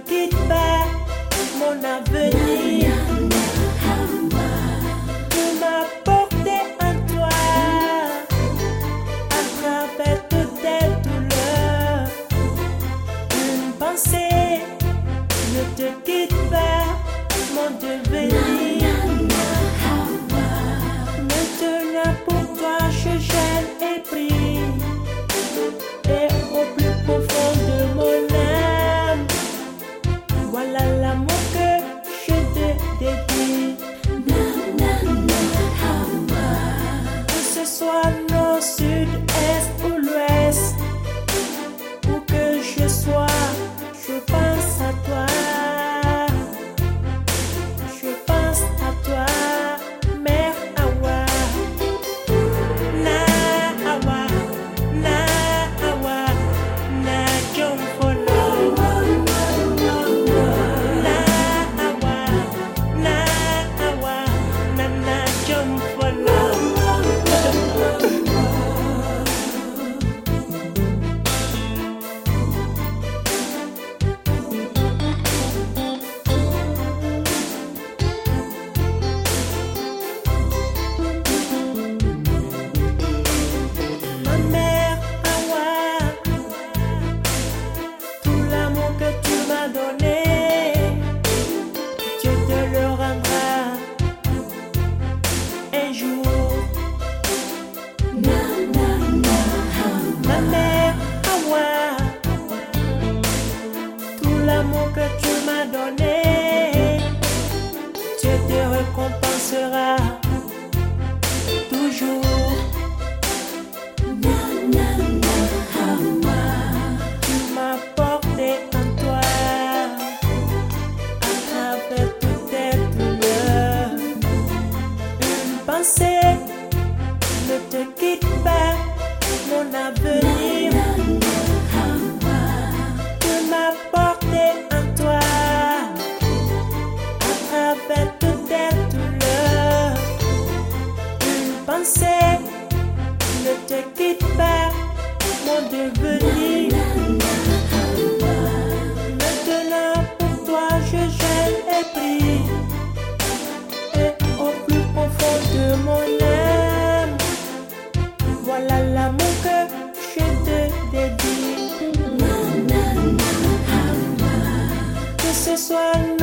quitte pas, mon avenir. Tu m'as porté en toi, à travers toutes tes douleurs. Une pensée ne te quitte pas, mon devenir. Maintenant pour toi je gêne et prie, et au plus profond de mon âme, voilà l'amour que je te dédie. Que ce soit nord, sud, est ou l'ouest, où que je sois, je pense à toi. Je pense à toi, Mère Awa. Na Awa, na Awa, na Jomfolo. Na Awa, na Awa, na Jomfolo. Ma mère Awa, tout l'amour que tu m'as donné, Dieu te le rendra un jour. Ma mère Awa, tout l'amour que tu m'as donné, Dieu te récompensera toujours. Tu m'as porté en toi, à travers toutes tes douleurs. Une pensée ne te quitte pas, mon avenir. Tu m'as porté en toi, à travers toutes tes douleurs. Une pensée ne te quitte pas, mon devenir. Maintenant pour toi je gêne et prie, et au plus profond de mon âme, voilà l'amour que je te dédie. Que ce soit